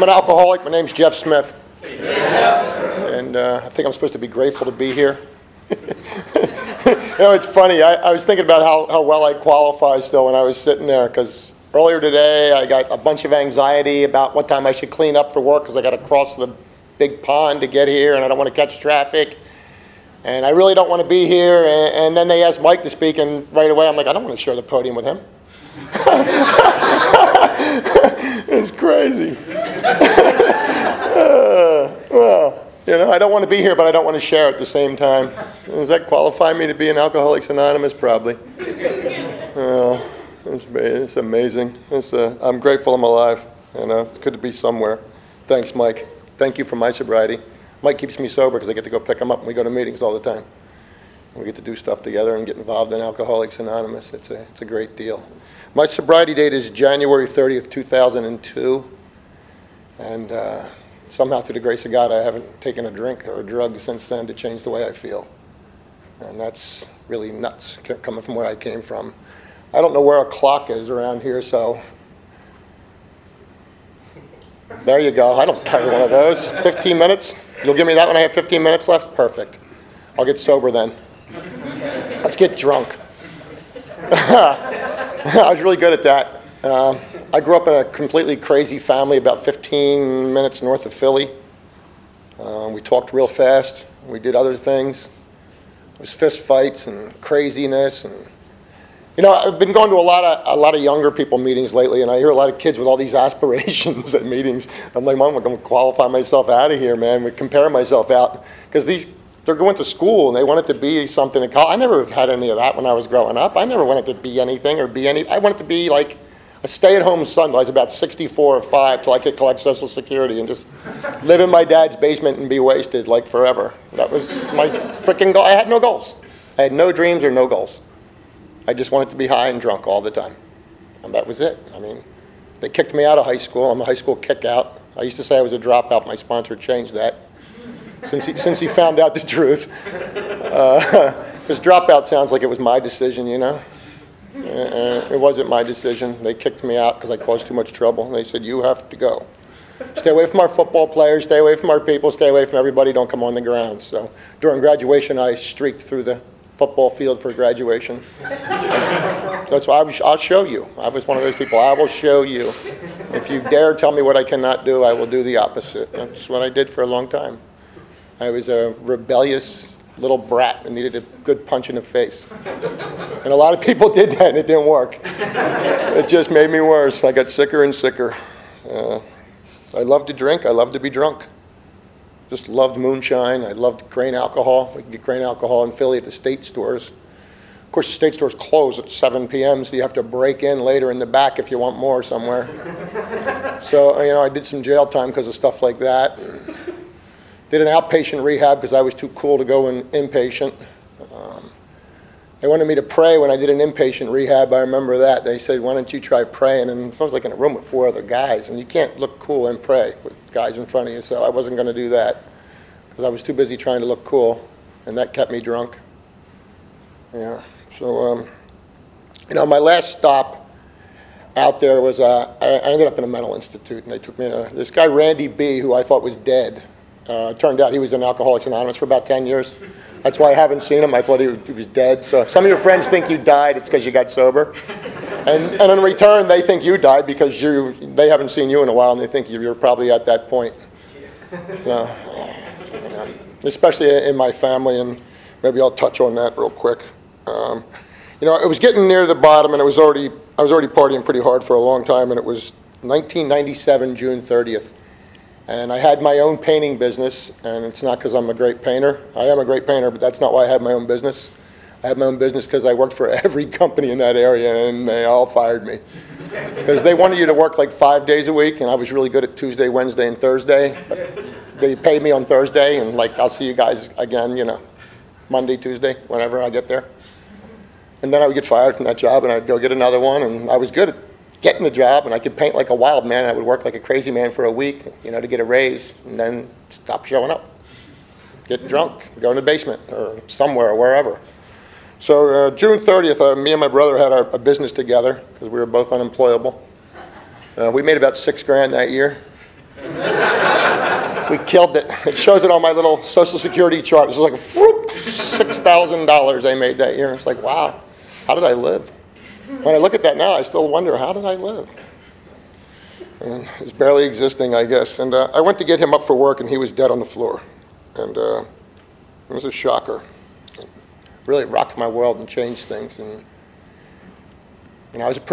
an alcoholic. My name's Jeff Smith. And I think I'm supposed to be grateful to be here. It's funny. I was thinking about how well I qualify still when I was sitting there, because earlier today I got a bunch of anxiety about what time I should clean up for work because I got to cross the big pond to get here and I don't want to catch traffic. And I really don't want to be here. And then they asked Mike to speak, and right away I'm like, I don't want to share the podium with him. It's crazy. I don't want to be here, but I don't want to share at the same time. Does that qualify me to be in Alcoholics Anonymous? Probably. It's amazing. I'm grateful I'm alive. It's good to be somewhere. Thanks, Mike. Thank you for my sobriety. Mike keeps me sober because I get to go pick him up and we go to meetings all the time. We get to do stuff together and get involved in Alcoholics Anonymous. It's a great deal. My sobriety date is January 30th, 2002. And somehow, through the grace of God, I haven't taken a drink or a drug since then to change the way I feel. And that's really nuts, coming from where I came from. I don't know where a clock is around here, so there you go. I don't carry one of those. 15 minutes? You'll give me that when I have 15 minutes left? Perfect. I'll get sober then. Let's get drunk. I was really good at that. I grew up in a completely crazy family about 15 minutes north of Philly. We talked real fast. We did other things. There was fist fights and craziness. And I've been going to a lot of younger people meetings lately, and I hear a lot of kids with all these aspirations at meetings. I'm like, Mom, I'm going to qualify myself out of here, man. We compare myself out because they're going to school and they want it to be something in college. I never had any of that when I was growing up. I never wanted to be anything or be any. I wanted to be like a stay-at-home son till I was about 64 or 5 till I could collect Social Security and just live in my dad's basement and be wasted like forever. That was my freaking goal. I had no goals. I had no dreams or no goals. I just wanted to be high and drunk all the time. And that was it. They kicked me out of high school. I'm a high school kick-out. I used to say I was a dropout. My sponsor changed that since he found out the truth. Because dropout sounds like it was my decision, It wasn't my decision. They kicked me out because I caused too much trouble. And they said, you have to go. Stay away from our football players. Stay away from our people. Stay away from everybody. Don't come on the grounds. So during graduation, I streaked through the football field for graduation. That's why I'll show you. I was one of those people. I will show you. If you dare tell me what I cannot do, I will do the opposite. That's what I did for a long time. I was a rebellious little brat and needed a good punch in the face. And a lot of people did that and it didn't work. It just made me worse. I got sicker and sicker. I loved to drink. I loved to be drunk. Just loved moonshine. I loved grain alcohol. We could get grain alcohol in Philly at the state stores. Of course, the state stores close at 7 p.m., so you have to break in later in the back if you want more somewhere. So, I did some jail time because of stuff like that. Did an outpatient rehab because I was too cool to go in inpatient. They wanted me to pray when I did an inpatient rehab. I remember that. They said, why don't you try praying? And so I was like in a room with 4 other guys, and you can't look cool and pray with guys in front of you, so I wasn't going to do that because I was too busy trying to look cool, and that kept me drunk. Yeah. So, my last stop out there was, I ended up in a mental institute, and they took me this guy, Randy B., who I thought was dead. Turned out he was in Alcoholics Anonymous for about 10 years. That's why I haven't seen him. I thought he was dead. So if some of your friends think you died, it's because you got sober. And in return, they think you died because they haven't seen you in a while, and they think you're probably at that point. Especially in my family, and maybe I'll touch on that real quick. It was getting near the bottom, and I was already partying pretty hard for a long time, and it was 1997, June 30th. And I had my own painting business, and it's not because I'm a great painter. I am a great painter, but that's not why I had my own business. I had my own business because I worked for every company in that area, and they all fired me. Because they wanted you to work like 5 days a week, and I was really good at Tuesday, Wednesday, and Thursday. But they paid me on Thursday, and I'll see you guys again, Monday, Tuesday, whenever I get there. And then I would get fired from that job, and I'd go get another one, and I was good at getting the job, and I could paint like a wild man. I would work like a crazy man for a week, to get a raise, and then stop showing up. Get drunk, go in the basement, or somewhere, or wherever. So June 30th, me and my brother had a business together, because we were both unemployable. We made about $6,000 that year. We killed it. It shows it on my little Social Security chart. It was like $6,000 I made that year. It's like, wow, how did I live? When I look at that now, I still wonder, how did I live? And it's barely existing, I guess. And I went to get him up for work, and he was dead on the floor. And it was a shocker. It really rocked my world and changed things. And I was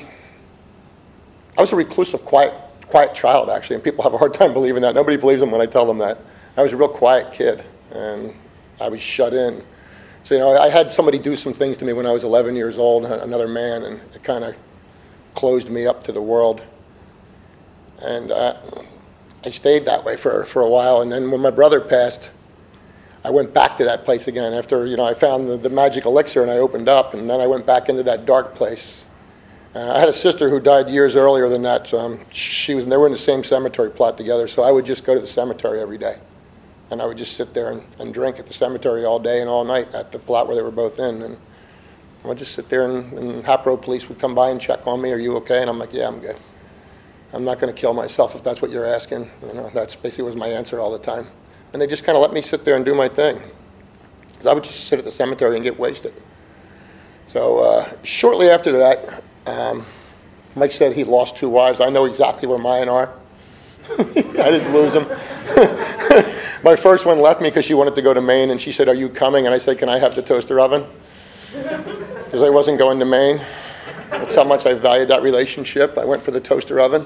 a reclusive, quiet child, actually, and people have a hard time believing that. Nobody believes them when I tell them that. I was a real quiet kid, and I was shut in. So, I had somebody do some things to me when I was 11 years old, another man, and it kind of closed me up to the world. And I stayed that way for a while, and then when my brother passed, I went back to that place again after, I found the magic elixir, and I opened up, and then I went back into that dark place. I had a sister who died years earlier than that. They were in the same cemetery plot together, so I would just go to the cemetery every day. And I would just sit there and drink at the cemetery all day and all night at the plot where they were both in. And I would just sit there, and Hapro police would come by and check on me. Are you okay? And I'm like, yeah, I'm good. I'm not going to kill myself if that's what you're asking. That's basically was my answer all the time. And they just kind of let me sit there and do my thing. Because I would just sit at the cemetery and get wasted. So shortly after that, Mike said he lost 2 wives. I know exactly where mine are. I didn't lose them. My first one left me because she wanted to go to Maine, and she said, are you coming? And I said, can I have the toaster oven? Because I wasn't going to Maine. That's how much I valued that relationship. I went for the toaster oven.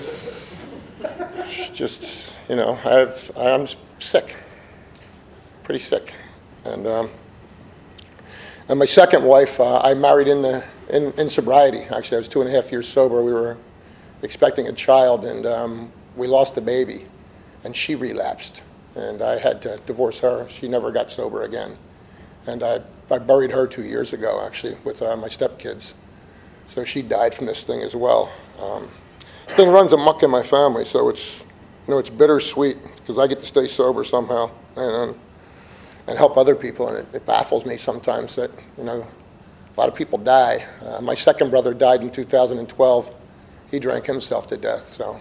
Just, I'm sick. Pretty sick. And my second wife, I married in sobriety. Actually, I was 2.5 years sober. We were expecting a child, and we lost the baby, and she relapsed, and I had to divorce her. She never got sober again, and I buried her 2 years ago, actually, with my stepkids. So she died from this thing as well. This thing runs amok in my family, so it's bittersweet because I get to stay sober somehow and help other people, and it baffles me sometimes that a lot of people die. My second brother died in 2012. He drank himself to death. So,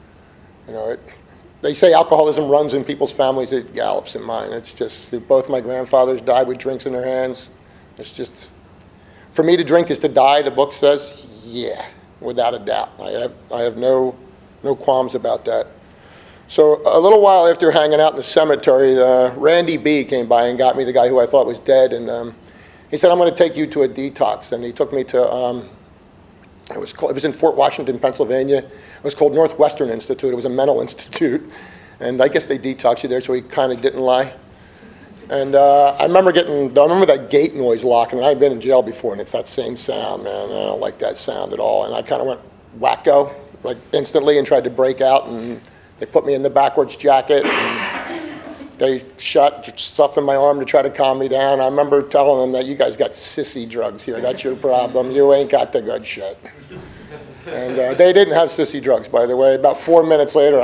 they say alcoholism runs in people's families. It gallops in mine. It's just both my grandfathers died with drinks in their hands. It's just, for me to drink is to die, the book says. Yeah, without a doubt. I have no qualms about that. So a little while after hanging out in the cemetery, Randy B. came by and got me, the guy who I thought was dead, and he said, I'm going to take you to a detox. And he took me to, it was in Fort Washington, Pennsylvania. It was called Northwestern Institute. It was a mental institute. And I guess they detox you there, so he kind of didn't lie. And I remember that gate noise locking, and I've been in jail before, and it's that same sound, man. I don't like that sound at all. And I kind of went wacko, like instantly, and tried to break out, and they put me in the backwards jacket. They shot stuff in my arm to try to calm me down. I remember telling them that you guys got sissy drugs here. That's your problem. You ain't got the good shit. And they didn't have sissy drugs, by the way. About 4 minutes later,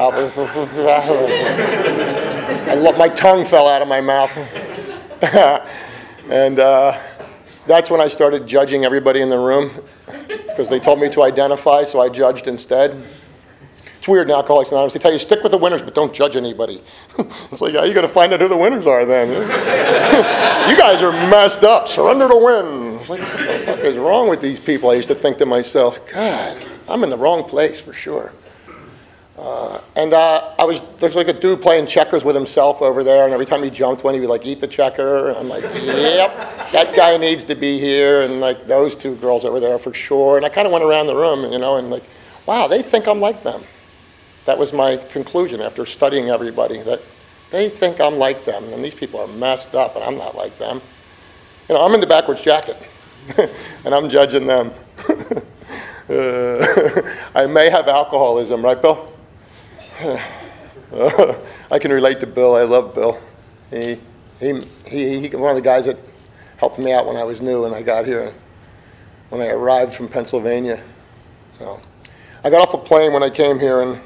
my tongue fell out of my mouth. And that's when I started judging everybody in the room because they told me to identify, so I judged instead. It's weird in Alcoholics Anonymous. They tell you, stick with the winners, but don't judge anybody. It's like, how are you going to find out who the winners are then? You guys are messed up. Surrender to win. It's like, what the fuck is wrong with these people? I used to think to myself, God, I'm in the wrong place for sure. There's like a dude playing checkers with himself over there, and every time he jumped one, he would like eat the checker. And I'm like, yep, that guy needs to be here, and like those two girls over there for sure. And I kind of went around the room, and like, wow, they think I'm like them. That was my conclusion after studying everybody, that they think I'm like them, and these people are messed up, and I'm not like them. I'm in the backwards jacket, and I'm judging them. I may have alcoholism, right, Bill? I can relate to Bill. I love Bill. He one of the guys that helped me out when I was new and I got here, when I arrived from Pennsylvania. So I got off a plane when I came here, and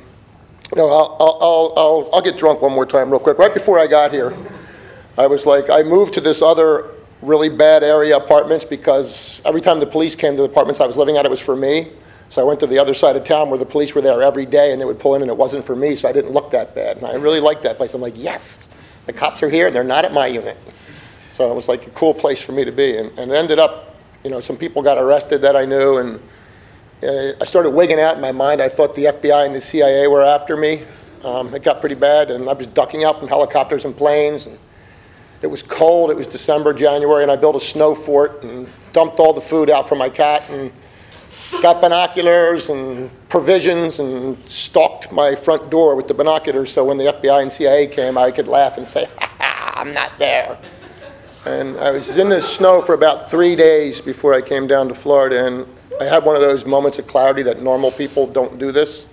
I'll get drunk one more time real quick. Right before I got here, I was like, I moved to this other really bad area apartments because every time the police came to the apartments I was living at, it was for me. So I went to the other side of town where the police were there every day, and they would pull in, and it wasn't for me, so I didn't look that bad. And I really liked that place. I'm like, yes, the cops are here, and they're not at my unit. So it was like a cool place for me to be. And it ended up, some people got arrested that I knew, and I started wigging out in my mind. I thought the FBI and the CIA were after me. It got pretty bad, and I was ducking out from helicopters and planes. And it was cold. It was December, January, and I built a snow fort and dumped all the food out for my cat and got binoculars and provisions and stalked my front door with the binoculars so when the FBI and CIA came, I could laugh and say, "Ha ha, I'm not there." And I was in the snow for about 3 days before I came down to Florida, and I had one of those moments of clarity that normal people don't do this.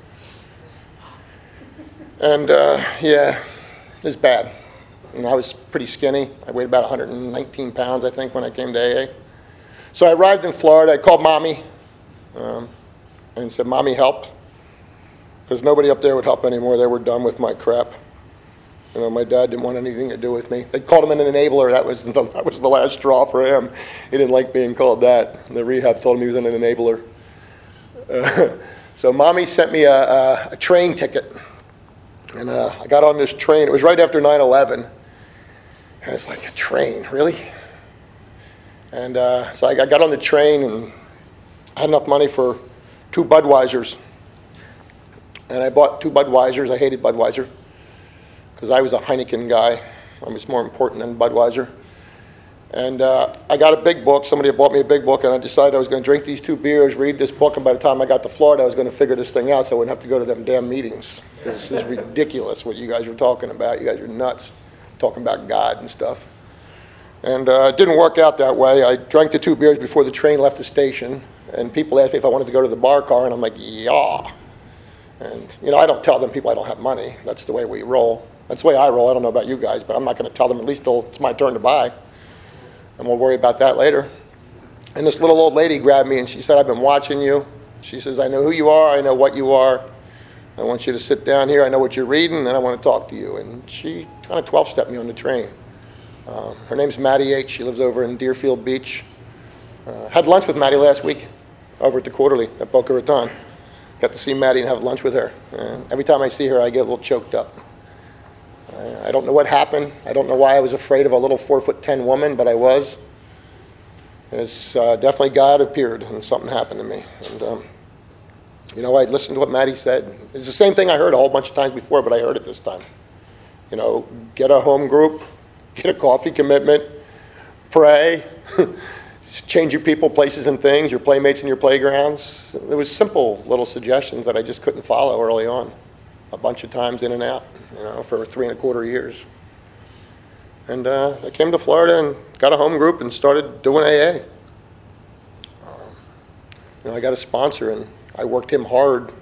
And it was bad. And I was pretty skinny. I weighed about 119 pounds, I think, when I came to AA. So I arrived in Florida. I called Mommy and said, "Mommy, help." Because nobody up there would help anymore. They were done with my crap. My dad didn't want anything to do with me. They called him an enabler. That was the last straw for him. He didn't like being called that. The rehab told him he was an enabler. So Mommy sent me a train ticket. And I got on this train. It was right after 9/11. And it's like, a train, really? And so I got on the train, and I had enough money for 2 Budweisers. And I bought 2 Budweisers. I hated Budweiser because I was a Heineken guy. I was more important than Budweiser. And I got a big book. Somebody had bought me a big book, and I decided I was going to drink these 2 beers, read this book, and by the time I got to Florida, I was going to figure this thing out so I wouldn't have to go to them damn meetings. This is ridiculous what you guys are talking about. You guys are nuts, talking about God and stuff. And it didn't work out that way. I drank the 2 beers before the train left the station, and people asked me if I wanted to go to the bar car, and I'm like, yeah. And, I don't tell them people I don't have money. That's the way we roll. That's the way I roll. I don't know about you guys, but I'm not going to tell them at least till it's my turn to buy. And we'll worry about that later. And this little old lady grabbed me, and she said, "I've been watching you." She says, "I know who you are. I know what you are. I want you to sit down here. I know what you're reading, and I want to talk to you." And she kind of 12-stepped me on the train. Her name's Maddie H. She lives over in Deerfield Beach. Had lunch with Maddie last week over at the Quarterly at Boca Raton. Got to see Maddie and have lunch with her. Every time I see her, I get a little choked up. I don't know what happened. I don't know why I was afraid of a little 4'10" woman, but I was. It's definitely God appeared, and something happened to me. And I listened to what Maddie said. It's the same thing I heard a whole bunch of times before, but I heard it this time. Get a home group, get a coffee commitment, pray, change your people, places, and things, your playmates and your playgrounds. There was simple little suggestions that I just couldn't follow early on. A bunch of times in and out, for 3¼ years. And I came to Florida and got a home group and started doing AA. I got a sponsor, and I worked him hard.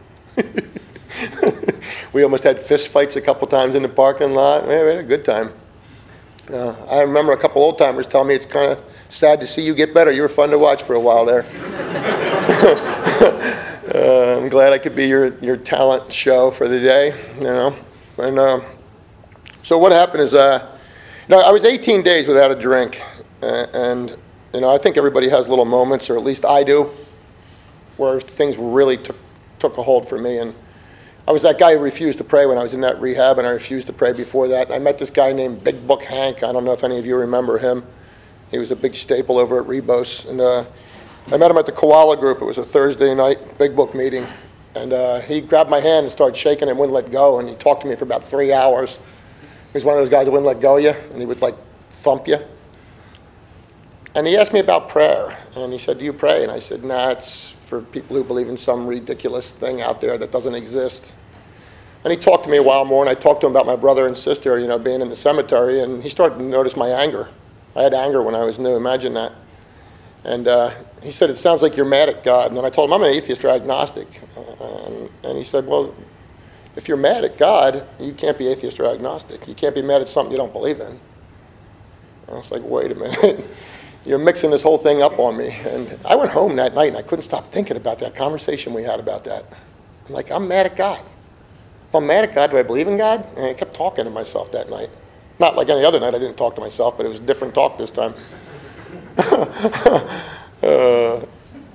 We almost had fist fights a couple times in the parking lot. We had a good time. I remember a couple old timers telling me it's kind of sad to see you get better. You were fun to watch for a while there. I'm glad I could be your talent show for the day, And so what happened is, I was 18 days without a drink, and I think everybody has little moments, or at least I do, where things really took a hold for me. And I was that guy who refused to pray when I was in that rehab, and I refused to pray before that. And I met this guy named Big Book Hank. I don't know if any of you remember him. He was a big staple over at Rebos, and I met him at the Koala Group. It was a Thursday night Big Book meeting. And he grabbed my hand and started shaking and wouldn't let go. And he talked to me for about 3 hours. He was one of those guys that wouldn't let go of you, and he would thump you. And he asked me about prayer. And he said, "Do you pray?" And I said, "Nah, it's for people who believe in some ridiculous thing out there that doesn't exist." And he talked to me a while more, and I talked to him about my brother and sister, being in the cemetery. And he started to notice my anger. I had anger when I was new. Imagine that. And he said, "It sounds like you're mad at God." And then I told him, "I'm an atheist or agnostic." And he said, "Well, if you're mad at God, you can't be atheist or agnostic. You can't be mad at something you don't believe in." And I was like, "Wait a minute. You're mixing this whole thing up on me." And I went home that night, and I couldn't stop thinking about that conversation we had about that. I'm like, I'm mad at God. If I'm mad at God, do I believe in God? And I kept talking to myself that night. Not like any other night, I didn't talk to myself, but it was a different talk this time.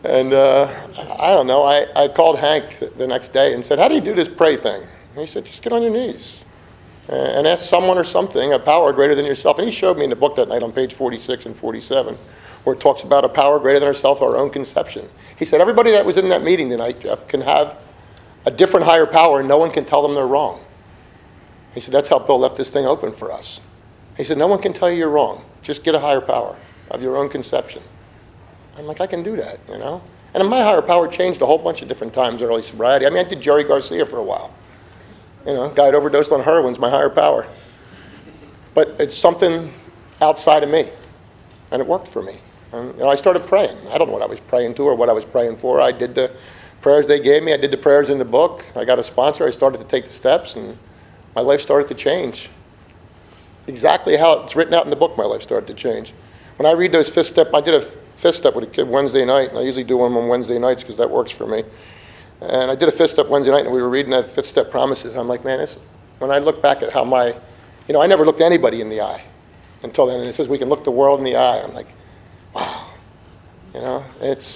And I don't know, I called Hank the next day and said, how do you do this pray thing? And he said, just get on your knees and ask someone or something, a power greater than yourself. And he showed me in the book that night on page 46 and 47, where it talks about a power greater than ourselves, our own conception. He said, everybody that was in that meeting tonight, Jeff, can have a different higher power and no one can tell them they're wrong. He said, that's how Bill left this thing open for us. He said, no one can tell you you're wrong. Just get a higher power of your own conception. I'm like, I can do that, you know? And my higher power changed a whole bunch of different times in early sobriety. I mean, I did Jerry Garcia for a while. You know, guy had overdosed on heroin's my higher power. But it's something outside of me. And it worked for me. And, you know, I started praying. I don't know what I was praying to or what I was praying for. I did the prayers they gave me. I did the prayers in the book. I got a sponsor. I started to take the steps, and my life started to change. Exactly how it's written out in the book, my life started to change. When I read those fifth step, I did a fifth step with a kid Wednesday night, and I usually do one on Wednesday nights because that works for me. And I did a fifth step Wednesday night, and we were reading that fifth step promises. And I'm like, man, when I look back at how I never looked anybody in the eye until then. And it says we can look the world in the eye. I'm like, wow. You know,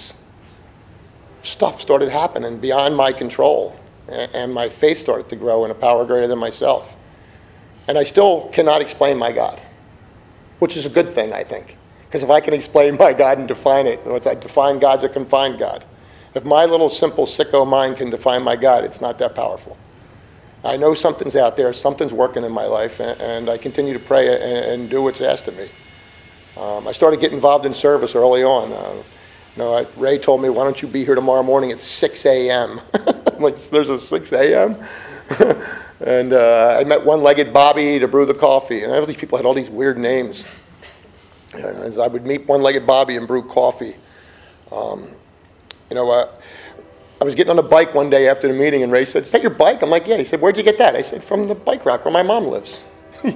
stuff started happening beyond my control. And my faith started to grow in a power greater than myself. And I still cannot explain my God, which is a good thing, I think. Because if I can explain my God and define it, I define God's a confined God. If my little simple sicko mind can define my God, it's not that powerful. I know something's out there, something's working in my life, and I continue to pray and do what's asked of me. I started getting involved in service early on. Ray told me, why don't you be here tomorrow morning at 6 a.m.? I'm like, there's a 6 a.m.? And I met One-Legged Bobby to brew the coffee. And all these people had all these weird names. And I would meet One-Legged Bobby and brew coffee. I was getting on a bike one day after the meeting, and Ray said, is that your bike? I'm like, yeah. He said, where'd you get that? I said, from the bike rack where my mom lives. He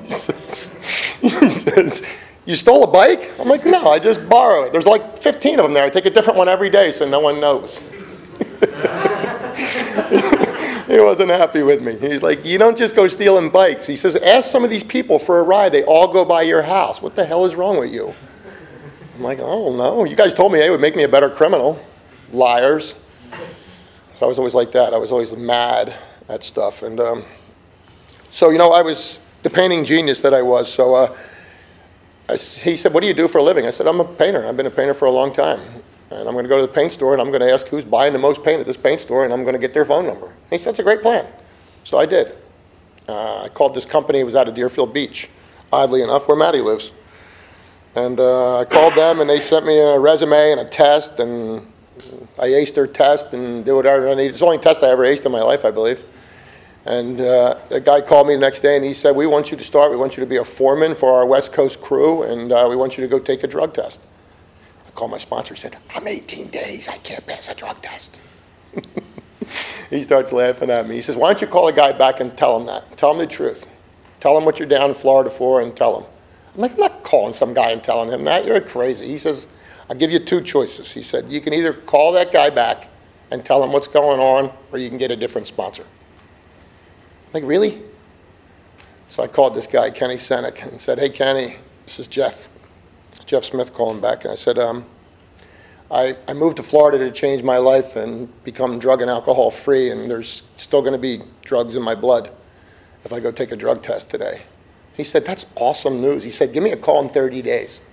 says, you stole a bike? I'm like, no, I just borrowed it. There's like 15 of them there. I take a different one every day so no one knows. He wasn't happy with me. He's like, you don't just go stealing bikes. He says, ask some of these people for a ride. They all go by your house. What the hell is wrong with you? I'm like, oh, no. You guys told me it would make me a better criminal. Liars. So I was always like that. I was always mad at stuff. And I was the painting genius that I was. So he said, what do you do for a living? I said, I'm a painter. I've been a painter for a long time. And I'm going to go to the paint store, and I'm going to ask who's buying the most paint at this paint store, and I'm going to get their phone number. He said, that's a great plan. So I did. I called this company. It was out of Deerfield Beach, oddly enough, where Maddie lives. And I called them, and they sent me a resume and a test, and I aced their test and did whatever I needed. It's the only test I ever aced in my life, I believe. And a guy called me the next day, and he said, we want you to start. We want you to be a foreman for our West Coast crew, and we want you to go take a drug test. I called my sponsor. He said, I'm 18 days. I can't pass a drug test. He starts laughing at me. He says, why don't you call a guy back and tell him that? Tell him the truth. Tell him what you're down in Florida for and tell him. I'm like, I'm not calling some guy and telling him that. You're crazy. He says, I'll give you two choices. He said, you can either call that guy back and tell him what's going on, or you can get a different sponsor. I'm like, really? So I called this guy, Kenny Senek, and said, hey, Kenny, this is Jeff Smith calling back. And I said, I moved to Florida to change my life and become drug and alcohol free, and there's still going to be drugs in my blood if I go take a drug test today. He said, that's awesome news. He said, give me a call in 30 days.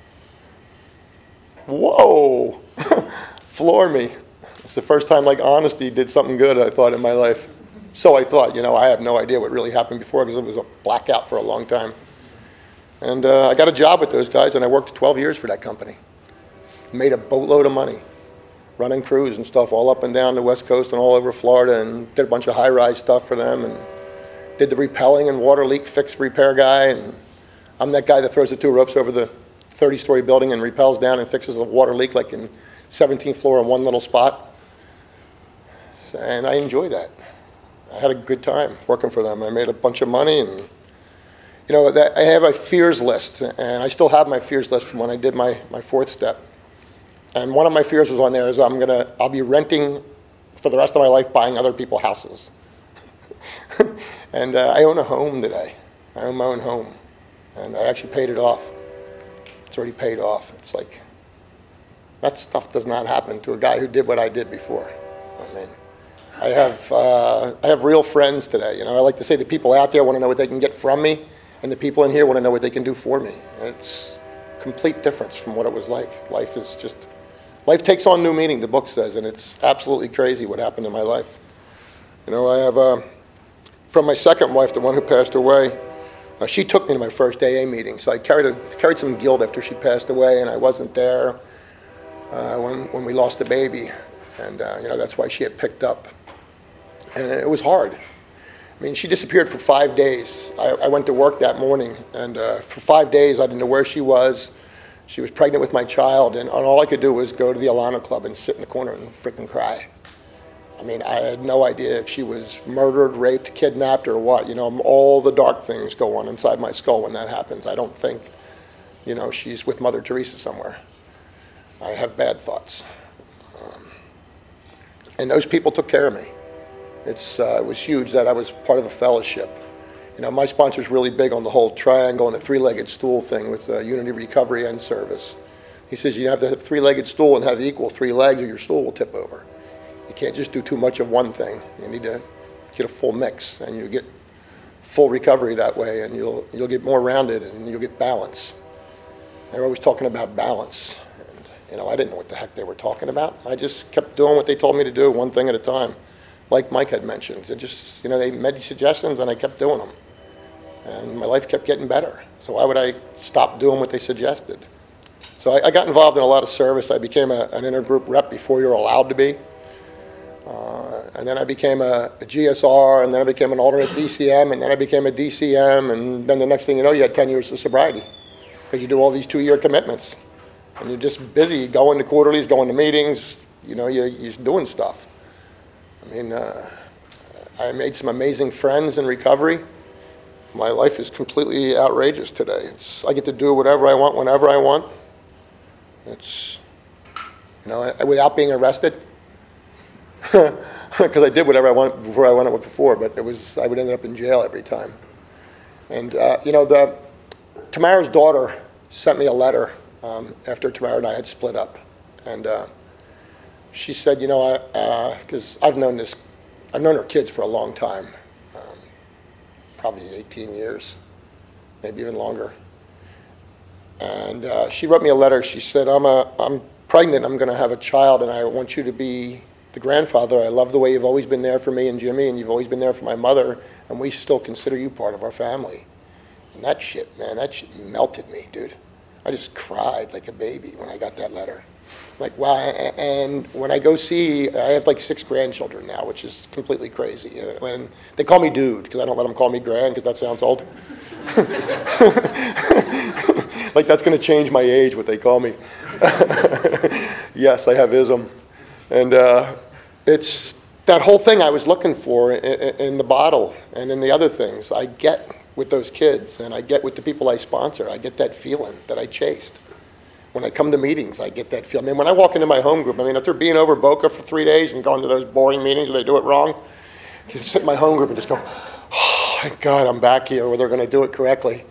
Whoa. Floor me. It's the first time honesty did something good, I thought, in my life. So I thought, I have no idea what really happened before because it was a blackout for a long time. And I got a job with those guys, and I worked 12 years for that company. Made a boatload of money running crews and stuff all up and down the West Coast and all over Florida, and did a bunch of high-rise stuff for them, and did the repelling and water leak fix repair guy. And I'm that guy that throws the two ropes over the 30-story building and repels down and fixes a water leak in 17th floor in one little spot. And I enjoyed that. I had a good time working for them. I made a bunch of money, and I have a fears list, and I still have my fears list from when I did my fourth step. And one of my fears was on there is I'll be renting for the rest of my life, buying other people's houses. And I own a home today. I own my own home, and I actually paid it off. It's already paid off. It's That stuff does not happen to a guy who did what I did before. I mean, I have real friends today. You know, I like to say the people out there want to know what they can get from me, and the people in here want to know what they can do for me. It's a complete difference from what it was like. Life takes on new meaning, the book says, and it's absolutely crazy what happened in my life. You know, I have, from my second wife, the one who passed away, she took me to my first AA meeting, so I carried some guilt after she passed away, and I wasn't there when we lost the baby, and that's why she had picked up, and it was hard. I mean, she disappeared for 5 days. I went to work that morning, and for 5 days I didn't know where she was. She was pregnant with my child, and all I could do was go to the Alano Club and sit in the corner and freaking cry. I mean, I had no idea if she was murdered, raped, kidnapped, or what. You know, all the dark things go on inside my skull when that happens. I don't think, she's with Mother Teresa somewhere. I have bad thoughts. And those people took care of me. It was huge that I was part of a fellowship. You know, my sponsor's really big on the whole triangle and the three-legged stool thing with Unity Recovery and Service. He says you have to have a three-legged stool and have equal 3 legs or your stool will tip over. You can't just do too much of one thing. You need to get a full mix, and you get full recovery that way, and you'll get more rounded, and you'll get balance. They're always talking about balance. And, I didn't know what the heck they were talking about. I just kept doing what they told me to do, one thing at a time. Like Mike had mentioned, they made these suggestions, and I kept doing them. And my life kept getting better. So why would I stop doing what they suggested? So I got involved in a lot of service. I became an intergroup rep before you're allowed to be. And then I became a GSR, and then I became an alternate DCM, and then I became a DCM, and then the next thing you know, you had 10 years of sobriety because you do all these 2-year commitments. And you're just busy going to quarterlies, going to meetings, you're doing stuff. I mean, I made some amazing friends in recovery. My life is completely outrageous today. I get to do whatever I want, whenever I want. It's, without being arrested. Because I did whatever I wanted before I went before, but I would end up in jail every time. And, Tamara's daughter sent me a letter after Tamara and I had split up. And she said, because I've known her kids for a long time, probably 18 years, maybe even longer. And she wrote me a letter. She said, I'm pregnant, I'm going to have a child, and I want you to be the grandfather. I love the way you've always been there for me and Jimmy, and you've always been there for my mother, and we still consider you part of our family. And that shit melted me, dude. I just cried like a baby when I got that letter. Like, wow. And when I go see, I have like 6 grandchildren now, which is completely crazy. When they call me dude, because I don't let them call me grand, because that sounds old. Like that's going to change my age, what they call me. Yes, I have ism. And it's that whole thing I was looking for in the bottle and in the other things. I get with those kids, and I get with the people I sponsor. I get that feeling that I chased. When I come to meetings, I get that feeling. I mean, when I walk into my home group, after being over Boca for 3 days and going to those boring meetings where they do it wrong, I can sit in my home group and just go, oh, thank God I'm back here where they're going to do it correctly.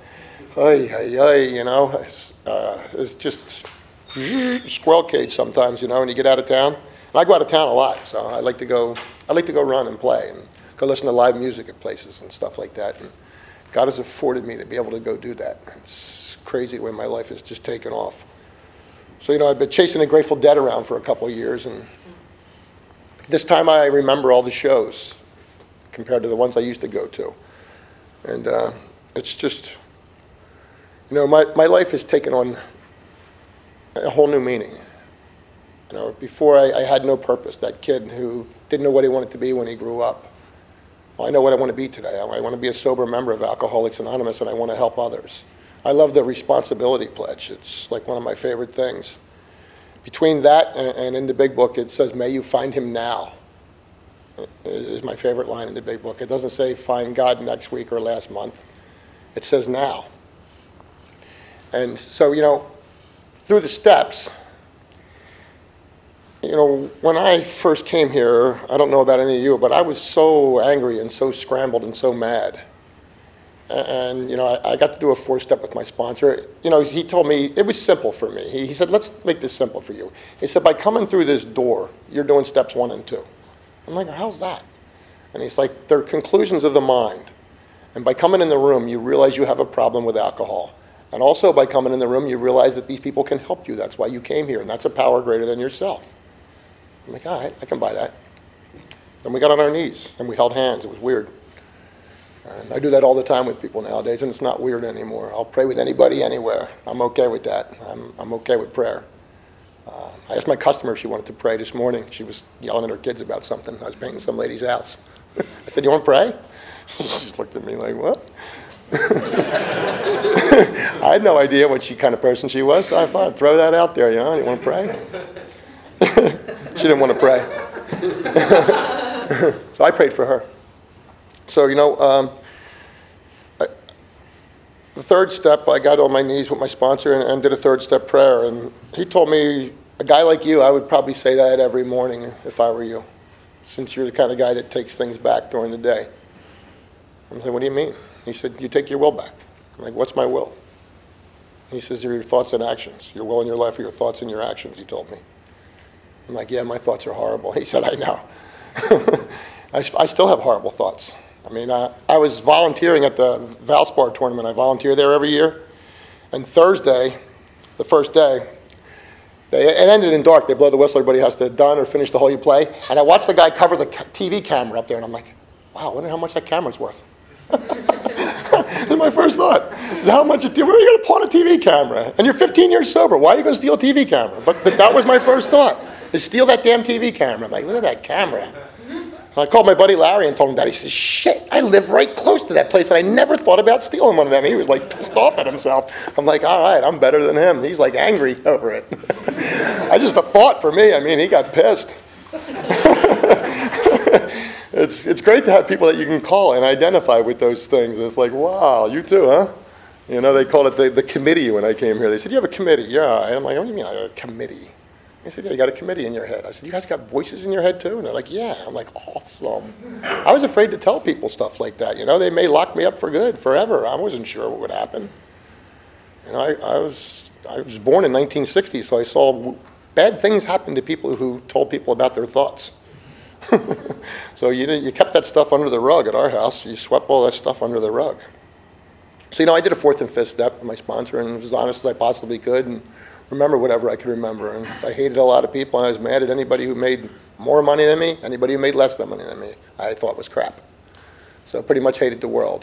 It's just squirrel cage sometimes, when you get out of town. And I go out of town a lot, so I like to go run and play and go listen to live music at places and stuff like that. And God has afforded me to be able to go do that. It's crazy the way my life has just taken off. So, I've been chasing the Grateful Dead around for a couple of years, and this time I remember all the shows compared to the ones I used to go to. And it's just, my life has taken on a whole new meaning. Before I had no purpose, that kid who didn't know what he wanted to be when he grew up. Well, I know what I want to be today. I want to be a sober member of Alcoholics Anonymous, and I want to help others. I love the responsibility pledge. It's like one of my favorite things. Between that and in the big book, it says, may you find him now. It is my favorite line in the big book. It doesn't say find God next week or last month. It says now. And so, through the steps, when I first came here, I don't know about any of you, but I was so angry and so scrambled and so mad. And I got to do a 4-step with my sponsor. He told me, it was simple for me. He said, let's make this simple for you. He said, by coming through this door, you're doing steps 1 and 2. I'm like, how's that? And he's like, they're conclusions of the mind. And by coming in the room, you realize you have a problem with alcohol. And also by coming in the room, you realize that these people can help you. That's why you came here, and that's a power greater than yourself. I'm like, all right, I can buy that. And we got on our knees, and we held hands. It was weird. And I do that all the time with people nowadays, and it's not weird anymore. I'll pray with anybody, anywhere. I'm okay with that. I'm okay with prayer. I asked my customer if she wanted to pray this morning. She was yelling at her kids about something. I was painting some lady's house. I said, you want to pray? She just looked at me like, what? I had no idea what kind of person she was, so I thought I'd throw that out there. You want to pray? She didn't want to pray. So I prayed for her. So, the 3rd step, I got on my knees with my sponsor and did a 3rd-step prayer. And he told me, a guy like you, I would probably say that every morning if I were you, since you're the kind of guy that takes things back during the day. I said, what do you mean? He said, you take your will back. I'm like, what's my will? He says, your thoughts and actions. Your will in your life are your thoughts and your actions, he told me. I'm like, yeah, my thoughts are horrible. He said, I know. I still have horrible thoughts. I mean, I was volunteering at the Valspar tournament. I volunteer there every year. And Thursday, the first day, it ended in dark. They blow the whistle. Everybody has to done or finish the hole you play. And I watched the guy cover the TV camera up there, and I'm like, wow, I wonder how much that camera's worth. That's my first thought. How much? Where are you going to pawn a TV camera? And you're 15 years sober. Why are you going to steal a TV camera? But that was my first thought, is steal that damn TV camera. I'm like, look at that camera. I called my buddy Larry and told him that. He says, shit, I live right close to that place, and I never thought about stealing one of them. He was like pissed off at himself. I'm like, all right, I'm better than him. He's like angry over it. The thought for me, I mean, he got pissed. It's great to have people that you can call and identify with those things. And it's like, wow, you too, huh? They called it the committee when I came here. They said, you have a committee? Yeah. And I'm like, what do you mean I have a committee? He said, yeah, you got a committee in your head. I said, you guys got voices in your head too? And they're like, yeah. I'm like, awesome. I was afraid to tell people stuff like that. They may lock me up for good, forever. I wasn't sure what would happen. I was born in 1960, so I saw bad things happen to people who told people about their thoughts. So you kept that stuff under the rug at our house. You swept all that stuff under the rug. So, I did a 4th and 5th step with my sponsor and was as honest as I possibly could and remember whatever I could remember. And I hated a lot of people, and I was mad at anybody who made more money than me, anybody who made less than money than me. I thought was crap. So pretty much hated the world.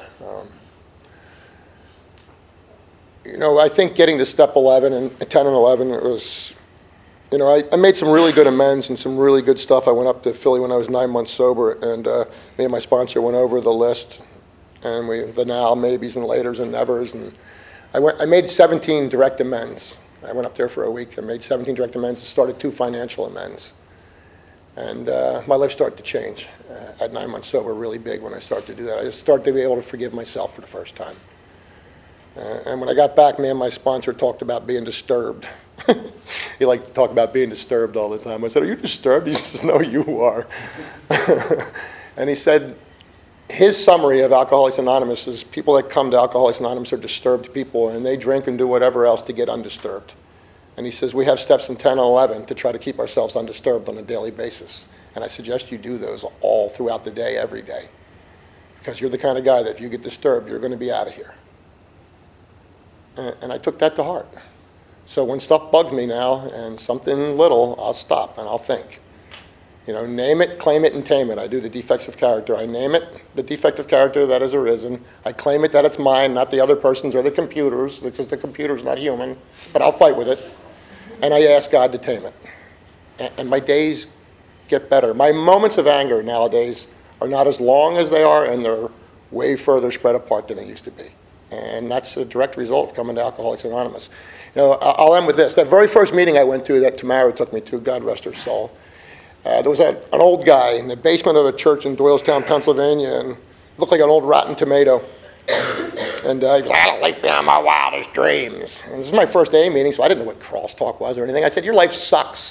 I think getting to step 11 and 10 and 11, it was, I made some really good amends and some really good stuff. I went up to Philly when I was 9 months sober, and me and my sponsor went over the list, and the now, maybes, and laters, and nevers, and I made 17 direct amends. I went up there for a week and made 17 direct amends and started 2 financial amends. And my life started to change at 9 months sober, really big when I started to do that. I just started to be able to forgive myself for the first time. And when I got back, me and my sponsor talked about being disturbed. He liked to talk about being disturbed all the time. I said, are you disturbed? He says, no, you are. And he said, his summary of Alcoholics Anonymous is people that come to Alcoholics Anonymous are disturbed people, and they drink and do whatever else to get undisturbed. And he says, we have steps in 10 and 11 to try to keep ourselves undisturbed on a daily basis. And I suggest you do those all throughout the day, every day. Because you're the kind of guy that if you get disturbed, you're going to be out of here. And I took that to heart. So when stuff bugs me now, and something little, I'll stop and I'll think. Name it, claim it, and tame it. I do the defects of character. I name it, the defect of character that has arisen. I claim it that it's mine, not the other person's or the computer's, because the computer's not human, but I'll fight with it. And I ask God to tame it. And my days get better. My moments of anger nowadays are not as long as they are, and they're way further spread apart than they used to be. And that's a direct result of coming to Alcoholics Anonymous. I'll end with this. That very first meeting I went to that Tamara took me to, God rest her soul, there was an old guy in the basement of a church in Doylestown, Pennsylvania, and looked like an old rotten tomato. And he was like, I don't like beyond my wildest dreams. And this is my first AA meeting, so I didn't know what crosstalk was or anything. I said, your life sucks.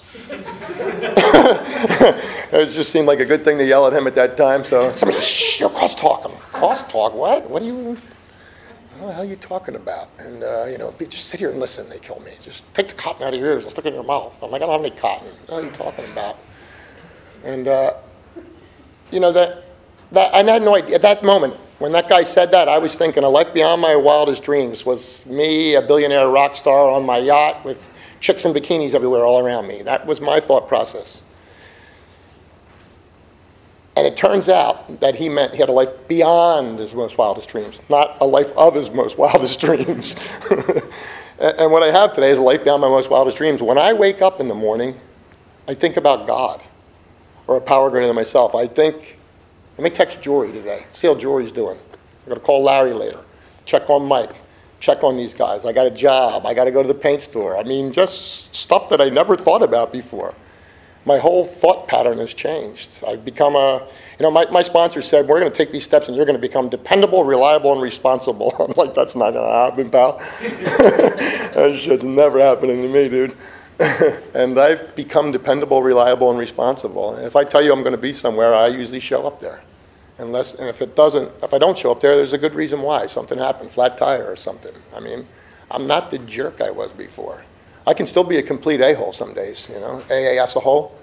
It just seemed like a good thing to yell at him at that time. So somebody said, shh, you're crosstalking. Crosstalk? What? What do you... What the hell are you talking about? And, just sit here and listen, they told me. Just take the cotton out of your ears and stick it in your mouth. I'm like, I don't have any cotton. What are you talking about? And, I had no idea. At that moment, when that guy said that, I was thinking a life beyond my wildest dreams was me, a billionaire rock star on my yacht with chicks in bikinis everywhere all around me. That was my thought process. And it turns out that he meant he had a life beyond his most wildest dreams, not a life of his most wildest dreams. And what I have today is a life beyond my most wildest dreams. When I wake up in the morning, I think about God or a power greater than myself. Let me text Jory today, see how Jory's doing. I'm going to call Larry later, check on Mike, check on these guys. I got a job. I got to go to the paint store. I mean, just stuff that I never thought about before. My whole thought pattern has changed. I've become my sponsor said, we're going to take these steps and you're going to become dependable, reliable, and responsible. I'm like, that's not going to happen, pal. That shit's never happening to me, dude. And I've become dependable, reliable, and responsible. And if I tell you I'm going to be somewhere, I usually show up there. And if I don't show up there, there's a good reason why. Something happened, flat tire or something. I mean, I'm not the jerk I was before. I can still be a complete a-hole some days, A-A-S a hole.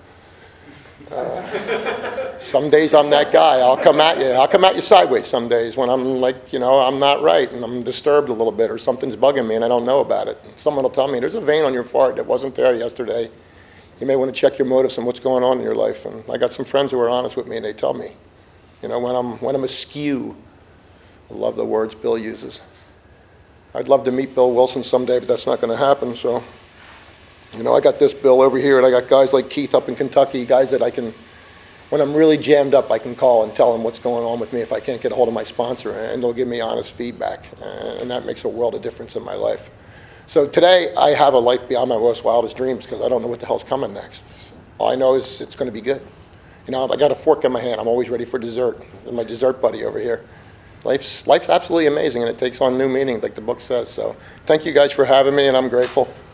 Some days I'm that guy. I'll come at you sideways some days when I'm like, I'm not right and I'm disturbed a little bit or something's bugging me and I don't know about it. And someone will tell me, there's a vein on your forehead that wasn't there yesterday. You may want to check your motives and what's going on in your life. And I got some friends who are honest with me and they tell me, when I'm askew. I love the words Bill uses. I'd love to meet Bill Wilson someday, but that's not going to happen, so. I got this Bill over here, and I got guys like Keith up in Kentucky, guys that I can, when I'm really jammed up, I can call and tell them what's going on with me if I can't get a hold of my sponsor, and they'll give me honest feedback, and that makes a world of difference in my life. So today, I have a life beyond my most wildest dreams because I don't know what the hell's coming next. All I know is it's going to be good. I got a fork in my hand. I'm always ready for dessert. There's my dessert buddy over here. Life's absolutely amazing, and it takes on new meaning, like the book says. So thank you guys for having me, and I'm grateful.